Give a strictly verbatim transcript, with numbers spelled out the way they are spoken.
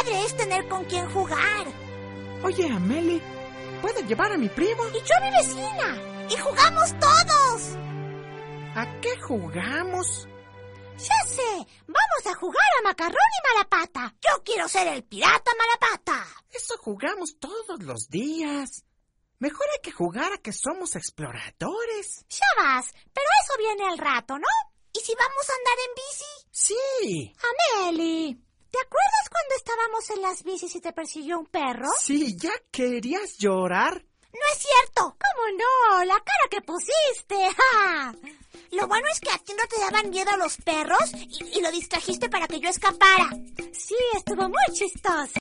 padre es tener con quién jugar. Oye, Amelie, ¿puedo llevar a mi primo? Y yo a mi vecina. Y jugamos todos. ¿A qué jugamos? Ya sé, vamos a jugar a Macarrón y Malapata. Yo quiero ser el pirata Malapata. Eso jugamos todos los días. Mejor hay que jugar a que somos exploradores. Ya vas, pero eso viene al rato, ¿no? ¿Y si vamos a andar en bici? Sí. Amelie, ¿te acuerdas cuando estábamos en las bicis y te persiguió un perro? Sí, ¿ya querías llorar? No es cierto. ¿Cómo no? La cara que pusiste. ¡Ja! Lo bueno es que a ti no te daban miedo los perros y, y lo distrajiste para que yo escapara. Sí, estuvo muy chistoso.